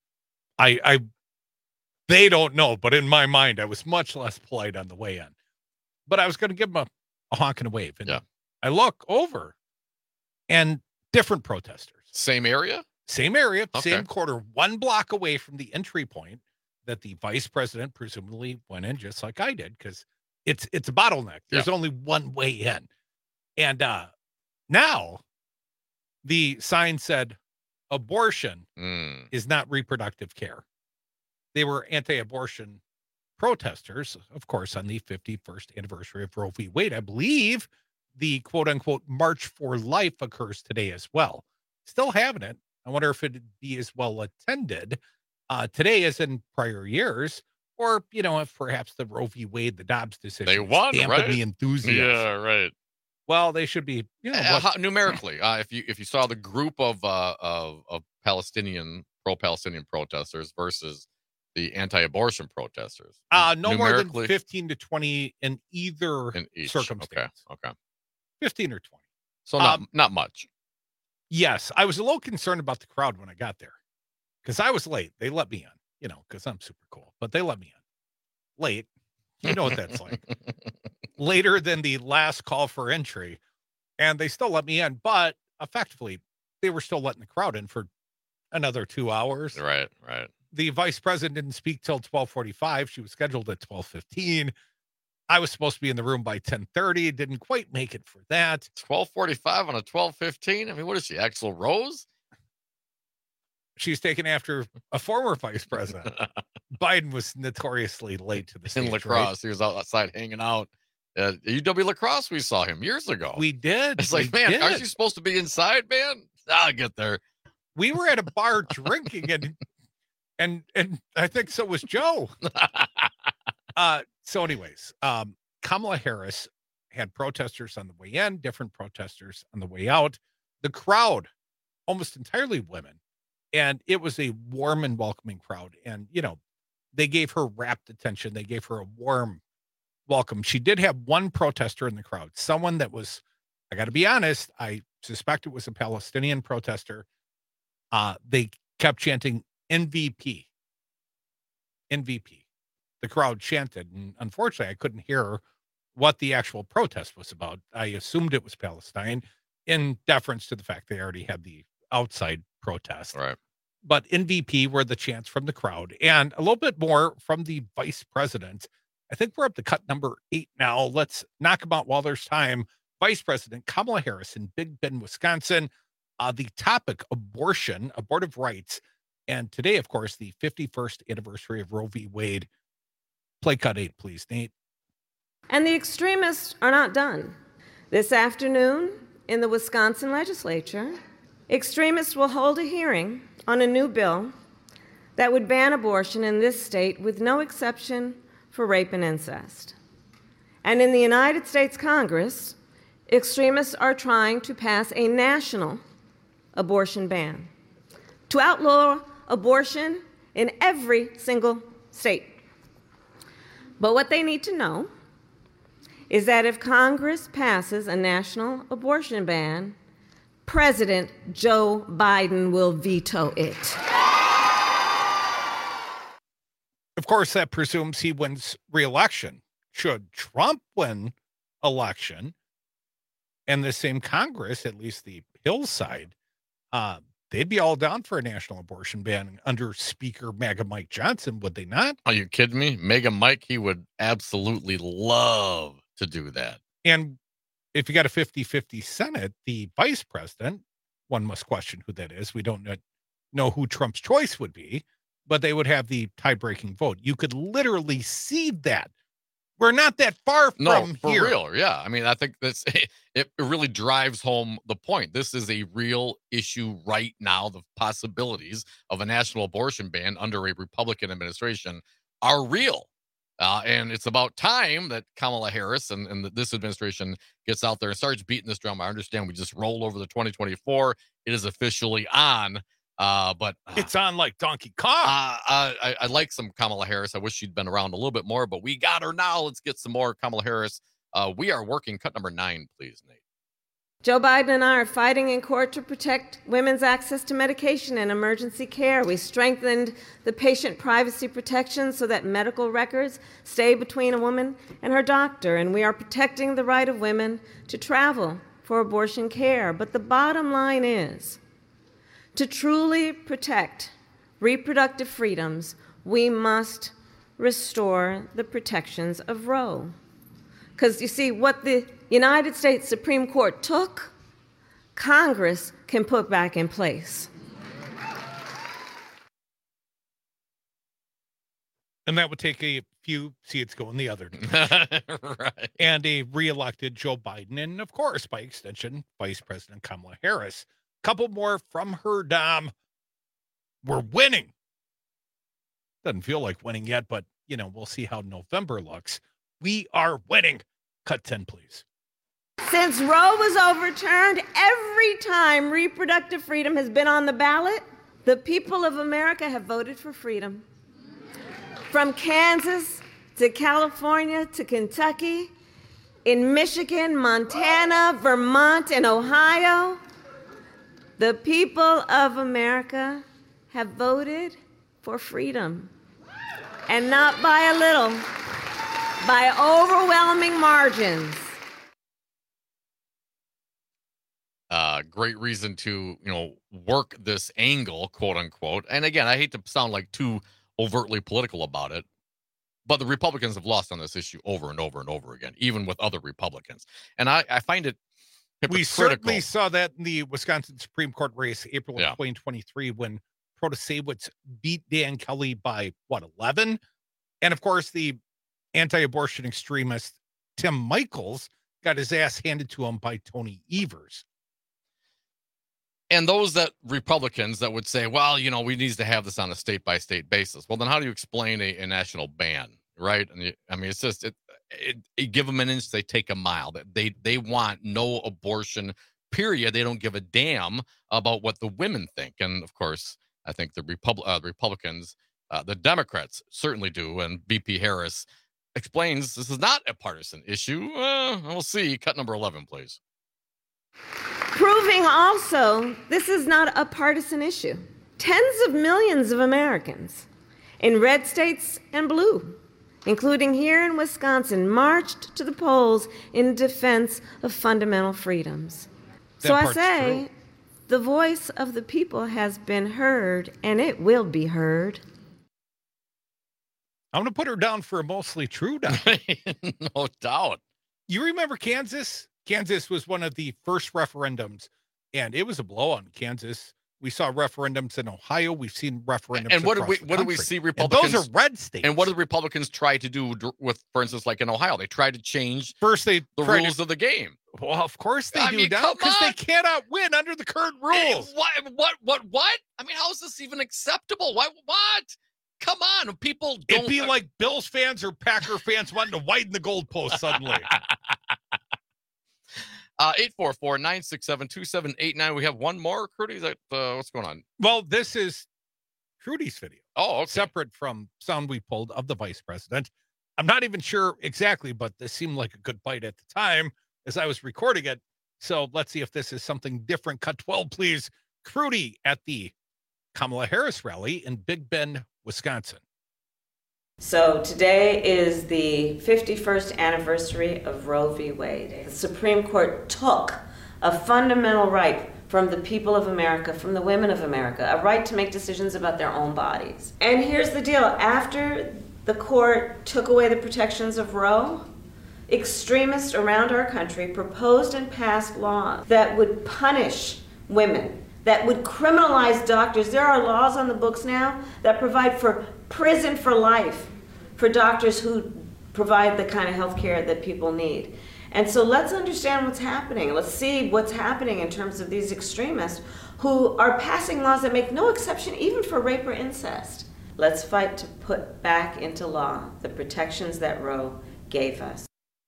they don't know, but in my mind, I was much less polite on the way in. But I was going to give them a honk and a wave. And I look over and different protesters. Same area? Same area, same quarter, 1 block away from the entry point that the vice president presumably went in, just like I did, because it's a bottleneck. There's only one way in. And now the sign said, abortion is not reproductive care. They were anti-abortion protesters, of course, on the 51st anniversary of Roe v. Wade. I believe the quote-unquote March for Life occurs today as well. Still having it. I wonder if it'd be as well attended today as in prior years, or, you know, if perhaps the Roe v. Wade, the Dobbs decision, they won, right? The enthusiasm. Yeah, right. Well, they should be, you know, numerically. If you saw the group of Palestinian pro-Palestinian protesters versus the anti-abortion protesters, no more than 15 to 20 in either circumstance. Okay, 15 or 20. So not much. Yes, I was a little concerned about the crowd when I got there because I was late. They let me in, you know, because I'm super cool, but they let me in late. You know what that's like. Later than the last call for entry, and they still let me in, but effectively they were still letting the crowd in for another 2 hours. Right. The vice president didn't speak till 12:45. She was scheduled at 12:15. I was supposed to be in the room by 10:30. Didn't quite make it for that. 12:45 on a 12:15. I mean, what is she, Axl Rose? She's taken after a former vice president. Biden was notoriously late to the stage. In La Crosse, right? He was outside hanging out. UW La Crosse, we saw him years ago. We did. It's like, man, aren't you supposed to be inside, man? I'll get there. We were at a bar drinking, and I think so was Joe. So anyways, Kamala Harris had protesters on the way in, different protesters on the way out. The crowd, almost entirely women. And it was a warm and welcoming crowd. And, you know, they gave her rapt attention. They gave her a warm welcome. She did have one protester in the crowd, someone that was, I got to be honest, I suspect it was a Palestinian protester, they kept chanting MVP. MVP. The crowd chanted, and unfortunately, I couldn't hear what the actual protest was about. I assumed it was Palestine in deference to the fact they already had the outside protest. Right. But MVP were the chants from the crowd, and a little bit more from the vice president. I think we're up to cut number 8 now. Let's knock them out while there's time. Vice President Kamala Harris in Big Bend, Wisconsin. The topic, abortion, abortive rights. And today, of course, the 51st anniversary of Roe v. Wade. Play cut 8, please, Nate. And the extremists are not done. This afternoon, in the Wisconsin legislature, extremists will hold a hearing on a new bill that would ban abortion in this state with no exception for rape and incest. And in the United States Congress, extremists are trying to pass a national abortion ban to outlaw abortion in every single state. But what they need to know is that if Congress passes a national abortion ban, President Joe Biden will veto it. Of course, that presumes he wins re-election. Should Trump win election and the same Congress, at least the Hill side, they'd be all down for a national abortion ban under Speaker MAGA Mike Johnson, would they not? Are you kidding me? MAGA Mike, he would absolutely love to do that. And if you got a 50-50 Senate, the vice president, one must question who that is. We don't know who Trump's choice would be, but they would have the tie-breaking vote. You could literally see that. We're not that far from here. No, for real. Yeah. I mean, I think that's it really drives home the point. This is a real issue right now. The possibilities of a national abortion ban under a Republican administration are real. And it's about time that Kamala Harris and this administration gets out there and starts beating this drum. I understand we just rolled over the 2024. It is officially on. But it's on like Donkey Kong. I like some Kamala Harris. I wish she'd been around a little bit more, but we got her now. Let's get some more Kamala Harris. We are working cut number 9, please, Nate. Joe Biden and I are fighting in court to protect women's access to medication and emergency care. We strengthened the patient privacy protections so that medical records stay between a woman and her doctor. And we are protecting the right of women to travel for abortion care. But the bottom line is, to truly protect reproductive freedoms, we must restore the protections of Roe. Because you see, what the United States Supreme Court took, Congress can put back in place. And that would take a few seats going the other direction. Right. And a reelected Joe Biden, and of course, by extension, Vice President Kamala Harris. Couple more from her, Dom. We're winning. Doesn't feel like winning yet, but, we'll see how November looks. We are winning. Cut 10, please. Since Roe was overturned, every time reproductive freedom has been on the ballot, the people of America have voted for freedom. From Kansas to California to Kentucky, in Michigan, Montana, Vermont, and Ohio, the people of America have voted for freedom. And not by a little, by overwhelming margins. Great reason to, work this angle, quote unquote. And again, I hate to sound like too overtly political about it, but the Republicans have lost on this issue over and over and over again, even with other Republicans. And I find it hypocritical. We certainly saw that in the Wisconsin Supreme Court race, April of 2023, when Protasewicz beat Dan Kelly by, 11? And of course, the anti-abortion extremist Tim Michels got his ass handed to him by Tony Evers. And those Republicans that would say, well, we need to have this on a state-by-state basis. Well, then how do you explain a national ban, right? And it's just, give them an inch, they take a mile. They want no abortion, period. They don't give a damn about what the women think. And, of course, I think the Republicans, the Democrats certainly do. And VP Harris explains this is not a partisan issue. We'll see. Cut number 11, please. Proving also this is not a partisan issue. Tens of millions of Americans in red states and blue, including here in Wisconsin, marched to the polls in defense of fundamental freedoms. So I say, the voice of the people has been heard, and it will be heard. I'm going to put her down for a mostly true now. No doubt. You remember Kansas? Kansas was one of the first referendums, and it was a blow on Kansas. We saw referendums in Ohio. We've seen referendums. And what did we see Republicans? And those are red states. And what did Republicans try to do with, for instance, like in Ohio? They tried to change the rules of the game. Well, of course they do now, because they cannot win under the current rules. What? I mean, how is this even acceptable? What? Come on, people don't. It'd be like Bills fans or Packer fans wanting to widen the goalpost suddenly. 844-967-2789. We have one more, Crudy. What's going on? Well, this is Crudy's video. Oh, okay. Separate from sound we pulled of the vice president. I'm not even sure exactly, but this seemed like a good bite at the time as I was recording it. So let's see if this is something different. Cut 12, please. Crudy at the Kamala Harris rally in Big Bend, Wisconsin. So today is the 51st anniversary of Roe v. Wade. The Supreme Court took a fundamental right from the people of America, from the women of America, a right to make decisions about their own bodies. And here's the deal. After the court took away the protections of Roe, extremists around our country proposed and passed laws that would punish women, that would criminalize doctors. There are laws on the books now that provide for prison for life for doctors who provide the kind of health care that people need. And so let's understand what's happening. Let's see what's happening in terms of these extremists who are passing laws that make no exception even for rape or incest. Let's fight to put back into law the protections that Roe gave us.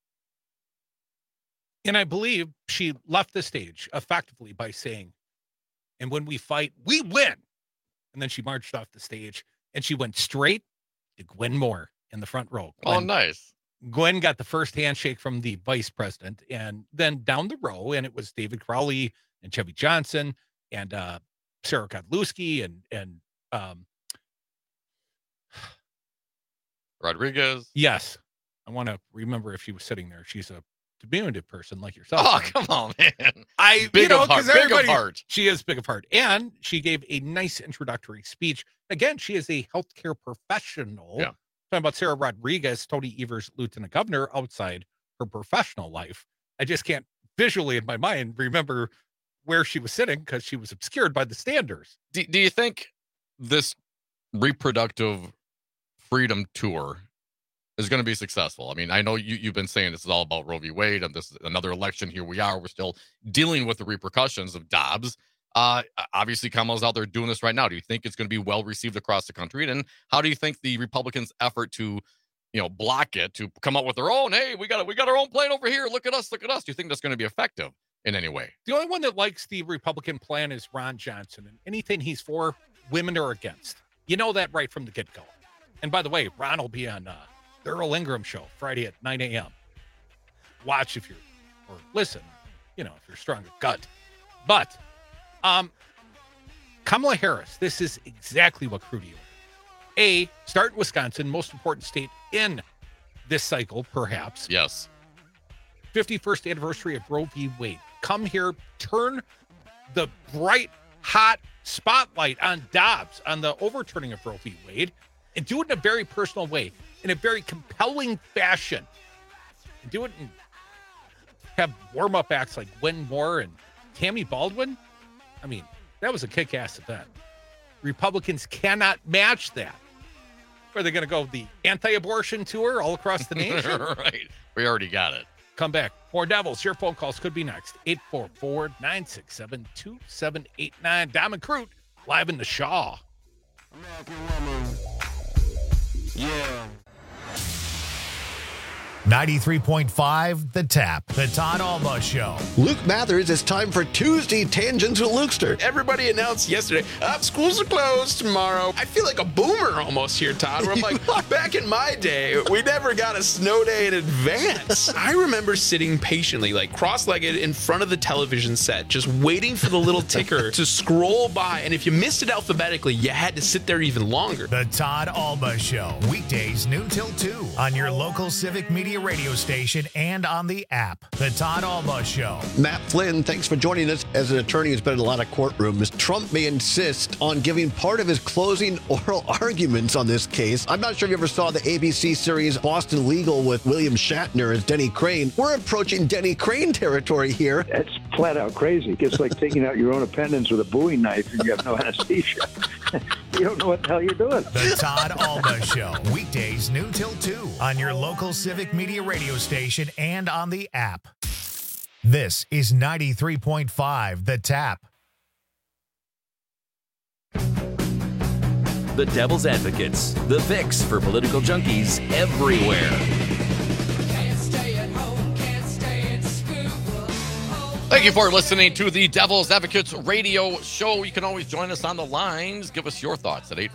And I believe she left the stage effectively by saying, and when we fight, we win. And then she marched off the stage and she went straight to Gwen Moore in the front row. Gwen, nice. Gwen got the first handshake from the vice president, and then down the row, and it was David Crowley and Chevy Johnson and Sarah Godlewski and Rodriguez. Yes. I want to remember if she was sitting there. She's a diminutive person like yourself. Oh, come on, man. Big of heart. She is big of heart. And she gave a nice introductory speech. Again, she is a healthcare professional. Yeah. Talking about Sarah Rodriguez, Tony Evers, Lieutenant Governor, outside her professional life. I just can't visually in my mind remember where she was sitting because she was obscured by the standers. Do you think this reproductive freedom tour is going to be successful? I mean, I know you've been saying this is all about Roe v. Wade, and this is another election. Here we are. We're still dealing with the repercussions of Dobbs. Obviously, Kamala's out there doing this right now. Do you think it's going to be well received across the country? And how do you think the Republicans' effort to, block it, to come up with their own, hey, we got our own plan over here. Look at us. Do you think that's going to be effective in any way? The only one that likes the Republican plan is Ron Johnson, and anything he's for, women are against. You know that right from the get-go. And by the way, Ron will be on the Earl Ingram show Friday at 9 a.m. Watch or listen, if you're strong of gut. But Kamala Harris, this is exactly what Crudy ordered. Start in Wisconsin, most important state in this cycle, perhaps. Yes. 51st anniversary of Roe v. Wade. Come here, turn the bright, hot spotlight on Dobbs, on the overturning of Roe v. Wade, and do it in a very personal way, in a very compelling fashion. And do it and have warm-up acts like Gwen Moore and Tammy Baldwin. I mean, that was a kick-ass event. Republicans cannot match that. Are they going to go the anti-abortion tour all across the nation? Right. We already got it. Come back. More Devils. Your phone calls could be next. 844-967-2789. Diamond Crute, live in the Shaw. American woman. Yeah. 93.5 The Tap, The Todd Alba Show. Luke Mathers, it's time for Tuesday Tangents with Lukester. Everybody announced yesterday, schools are closed tomorrow. I feel like a boomer almost here, Todd, where I'm like, back in my day, we never got a snow day in advance. I remember sitting patiently, like cross-legged in front of the television set, just waiting for the little ticker to scroll by. And if you missed it alphabetically, you had to sit there even longer. The Todd Alba Show, weekdays noon till 2 on your local Civic Media radio station and on the app. The Todd Alba Show. Matt Flynn, thanks for joining us. As an attorney who's been in a lot of courtrooms, Trump may insist on giving part of his closing oral arguments on this case. I'm not sure if you ever saw the ABC series Boston Legal with William Shatner as Denny Crane. We're approaching Denny Crane territory here. That's flat out crazy. It's like taking out your own appendix with a Bowie knife and you have no anesthesia. You don't know what the hell you're doing. The Todd Alba Show, weekdays noon till 2 on your local Civic Media radio station and on the app. This is 93.5 The Tap. The Devil's Advocates, the fix for political junkies everywhere. Thank you for listening to the Devil's Advocates radio show. You can always join us on the lines. Give us your thoughts at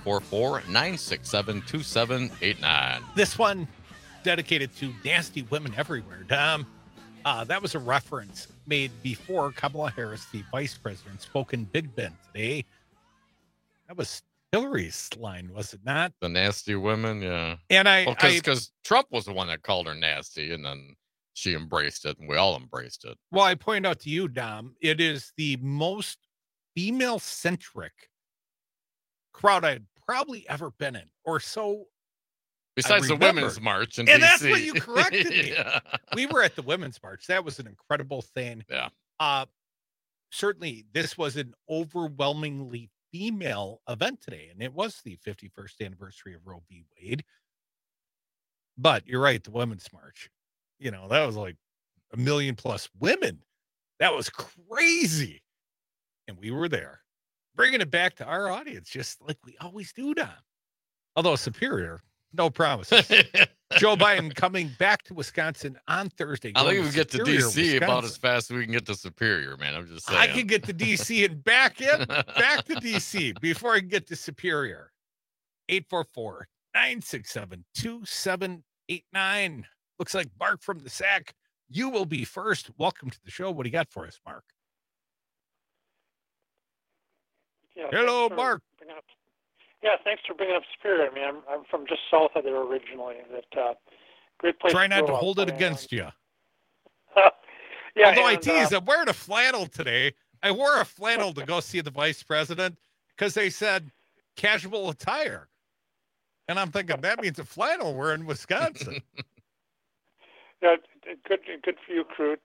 844-967-2789. This one dedicated to nasty women everywhere, Dom. That was a reference made before Kamala Harris, the vice president, spoke in Big Bend today. That was Hillary's line, was it not? The nasty women, yeah. And because Trump was the one that called her nasty, and then she embraced it, and we all embraced it. Well, I point out to you, Dom, it is the most female-centric crowd I'd probably ever been in, or so. Besides the Women's March in and DC. That's what you corrected me. Yeah. We were at the Women's March. That was an incredible thing. Yeah. Certainly, this was an overwhelmingly female event today, and it was the 51st anniversary of Roe v. Wade. But you're right, the Women's March. You know, that was like 1 million plus women. That was crazy. And we were there, bringing it back to our audience, just like we always do, Dom. Although Superior, no promises. Joe Biden coming back to Wisconsin on Thursday. I think we get to Superior, DC Wisconsin. about as fast as we can get to Superior, man. I'm just saying. I can get to DC and back to DC before I can get to Superior. 844-967-2789. Looks like Mark from the Sack. You will be first. Welcome to the show. What do you got for us, Mark? Yeah, hello, Mark. Thanks for bringing up Superior. I mean, I'm from just south of there originally. That great place. Try not to grow up, hold it against you. Yeah. Although I tease, I'm wearing a flannel today. I wore a flannel to go see the vice president because they said casual attire. And I'm thinking that means a flannel. We're in Wisconsin. Yeah, good for you, Crute.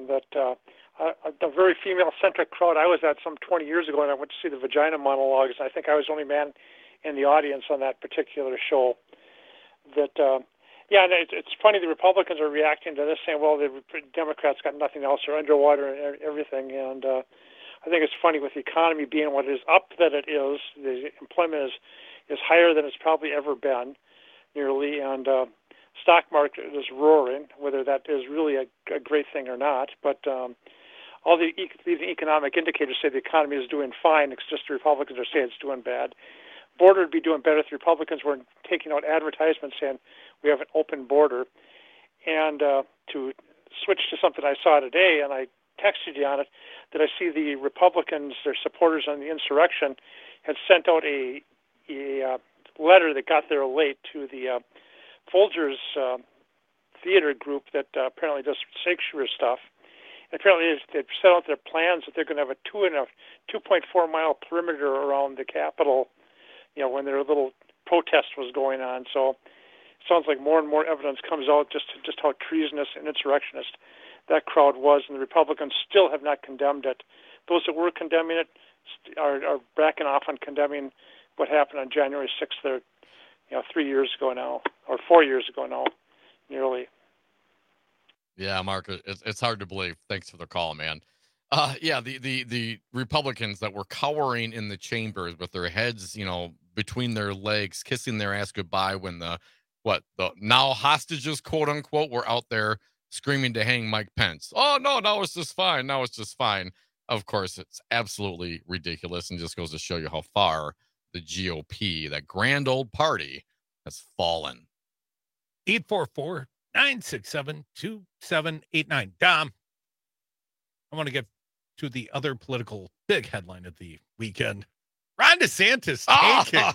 A very female-centric crowd. I was at some 20 years ago, and I went to see the Vagina Monologues. I think I was the only man in the audience on that particular show. And it's funny. The Republicans are reacting to this, saying, "Well, the Democrats got nothing else; they're underwater and everything." And I think it's funny with the economy being what it is up that it is. The employment is higher than it's probably ever been, nearly, and stock market is roaring, whether that is really a great thing or not. But all the economic indicators say the economy is doing fine. It's just the Republicans are saying it's doing bad. Border would be doing better if the Republicans were taking out advertisements saying we have an open border. And to switch to something I saw today, and I texted you on it, that I see the Republicans, their supporters on the insurrection, had sent out a letter that got there late to the Folgers theater group that apparently does Shakespeare stuff. And apparently they've set out their plans that they're going to have a 2.4 mile perimeter around the Capitol, when their little protest was going on. So it sounds like more and more evidence comes out just how treasonous and insurrectionist that crowd was, and the Republicans still have not condemned it. Those that were condemning it are backing off on condemning what happened on January 6th there, 3 years ago now, or 4 years ago now, nearly. Yeah, Mark, it's hard to believe. Thanks for the call, man. The Republicans that were cowering in the chambers with their heads, between their legs, kissing their ass goodbye when the what, the now hostages, quote unquote, were out there screaming to hang Mike Pence. Oh, no, it's just fine. Now it's just fine. Of course, it's absolutely ridiculous and just goes to show you how far the GOP, that grand old party, has fallen. 844-967-2789. Dom, I want to get to the other political big headline of the weekend. Ron DeSantis taking.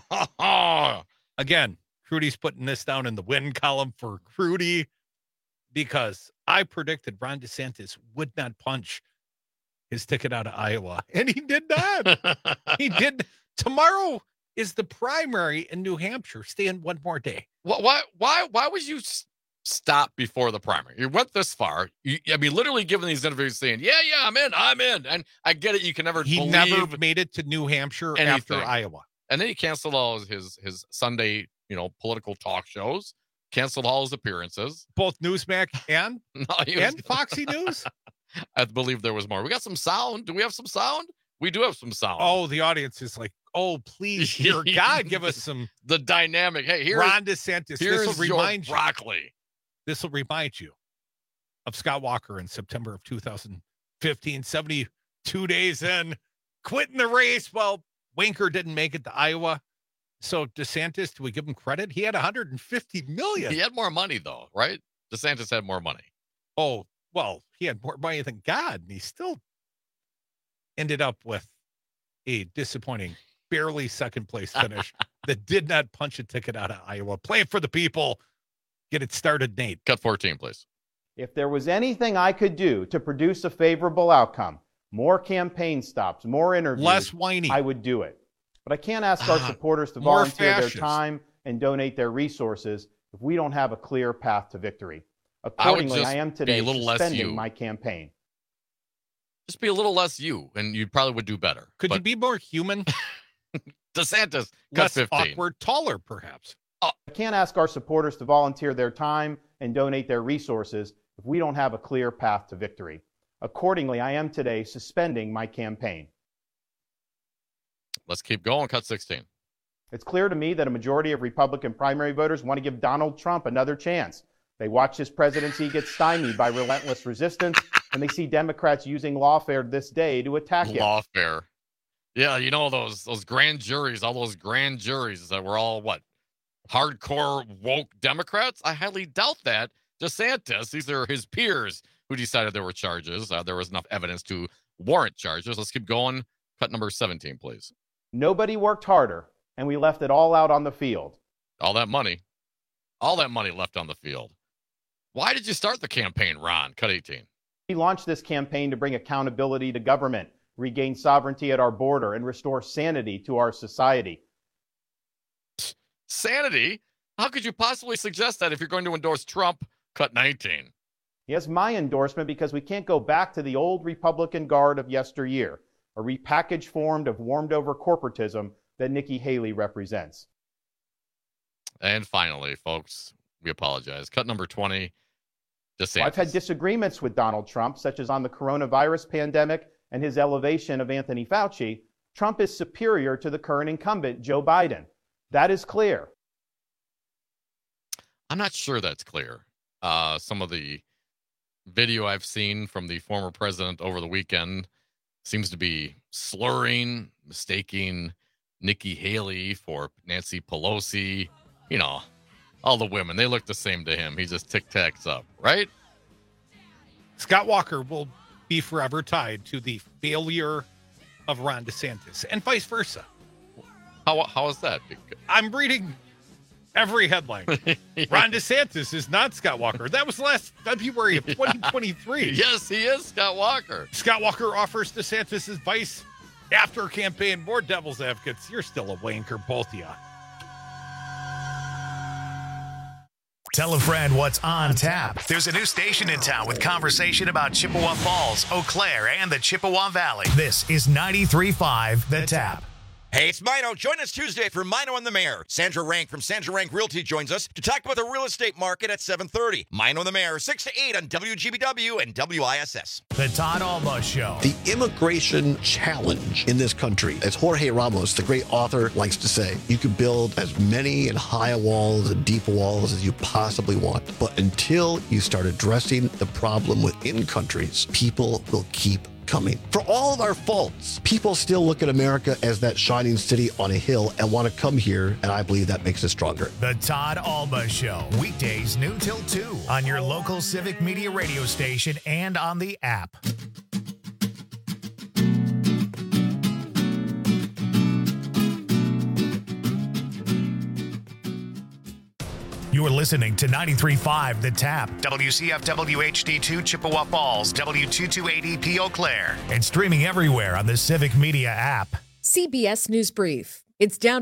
Again, Crudy's putting this down in the win column for Crudy because I predicted Ron DeSantis would not punch his ticket out of Iowa, and he did not. He did. Tomorrow is the primary in New Hampshire. Stay in one more day. Why would you stop before the primary? You went this far. Literally giving these interviews saying, yeah, I'm in. And I get it. You can never He never made it to New Hampshire after Iowa. And then he canceled all his Sunday, political talk shows, canceled all his appearances. Both Newsmax and Foxy News? I believe there was more. We got some sound. Do we have some sound? We do have some sound. Oh, the audience is like, oh, please, dear God, give us some. The dynamic. Hey, here's Ron DeSantis. Here's this will remind your broccoli. This will remind you of Scott Walker in September of 2015, 72 days in, quitting the race. Well, Winker didn't make it to Iowa. So DeSantis, do we give him credit? He had $150 million. He had more money, though, right? DeSantis had more money. Oh, well, he had more money than God, and he still ended up with a disappointing, barely second place finish that did not punch a ticket out of Iowa. Play it for the people. Get it started, Nate. Cut 14, please. If there was anything I could do to produce a favorable outcome, more campaign stops, more interviews, less whiny, I would do it. But I can't ask our supporters to volunteer their time and donate their resources if we don't have a clear path to victory. Accordingly, I am today suspending my campaign. Just be a little less you, and you probably would do better. Could you be more human? DeSantis, cut less 15. Awkward, taller, perhaps. I can't ask our supporters to volunteer their time and donate their resources if we don't have a clear path to victory. Accordingly, I am today suspending my campaign. Let's keep going. Cut 16. It's clear to me that a majority of Republican primary voters want to give Donald Trump another chance. They watch his presidency get stymied by relentless resistance, and they see Democrats using lawfare this day to attack him. Lawfare. Yeah, those grand juries, all those grand juries that were all, hardcore woke Democrats? I highly doubt that. DeSantis, these are his peers who decided there were charges. There was enough evidence to warrant charges. Let's keep going. Cut number 17, please. Nobody worked harder, and we left it all out on the field. All that money left on the field. Why did you start the campaign, Ron? Cut 18. We launched this campaign to bring accountability to government, regain sovereignty at our border, and restore sanity to our society. Sanity? How could you possibly suggest that if you're going to endorse Trump? Cut 19. He has my endorsement because we can't go back to the old Republican guard of yesteryear, a repackaged form of warmed-over corporatism that Nikki Haley represents. And finally, folks, we apologize. Cut number 20. DeSantis. I've had disagreements with Donald Trump, such as on the coronavirus pandemic and his elevation of Anthony Fauci. Trump is superior to the current incumbent, Joe Biden. That is clear. I'm not sure that's clear. Some of the video I've seen from the former president over the weekend seems to be slurring, mistaking Nikki Haley for Nancy Pelosi. All the women, they look the same to him. He just tic-tacs up, right? Scott Walker will be forever tied to the failure of Ron DeSantis and vice versa. How is that? I'm reading every headline. Ron DeSantis is not Scott Walker. That was last February of 2023. Yes, he is Scott Walker. Scott Walker offers DeSantis advice after campaign. More devil's advocates. You're still a wanker, both of you. Tell a friend what's on tap. There's a new station in town with conversation about Chippewa Falls, Eau Claire, and the Chippewa Valley. This is 93.5 The Tap. Hey, it's Mino. Join us Tuesday for Mino and the Mayor. Sandra Rank from Sandra Rank Realty joins us to talk about the real estate market at 7:30. Mino and the Mayor, 6 to 8 on WGBW and WISS. The Todd Alba Show. The immigration challenge in this country, as Jorge Ramos, the great author, likes to say, you can build as many and high walls and deep walls as you possibly want. But until you start addressing the problem within countries, people will keep coming. For all of our faults, people still look at America as that shining city on a hill and want to come here, and I believe that makes us stronger. The Todd Alba Show, weekdays noon till 2 on your local Civic Media radio station and on the app. You're listening to 93.5 The Tap, WCFW HD2 Chippewa Falls, W228EP Eau Claire, and streaming everywhere on the Civic Media app. CBS News Brief. It's down